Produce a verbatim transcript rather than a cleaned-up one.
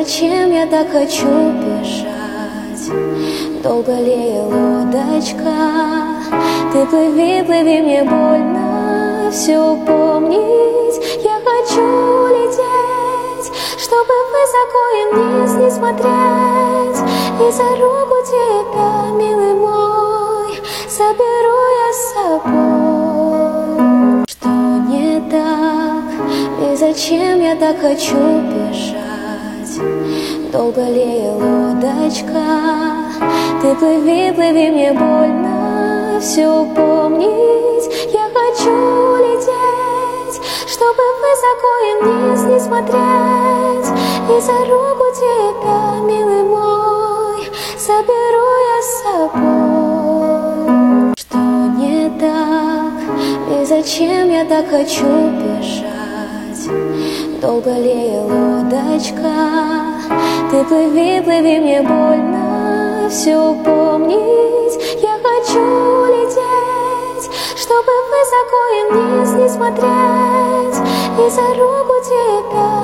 зачем я так хочу бежать? Долго ли лодочка? Ты плыви, плыви, мне больно все помнить. Я хочу лететь, чтобы высоко и вниз не смотреть. И за руку тебя, милый мой, заберу я с собой. Что не так? И зачем я так хочу бежать? Долго ли лодочка? Ты плыви, плыви, мне больно все помнить. Я хочу лететь, чтобы высоко и вниз не смотреть. И за руку тебя, милый мой, заберу я с собой. Что не так? И зачем я так хочу бежать? Долго ли лодочка? Ты плыви, плыви, мне больно все помнить. Я хочу лететь, чтобы высоко и вниз не смотреть. И за руку тебя,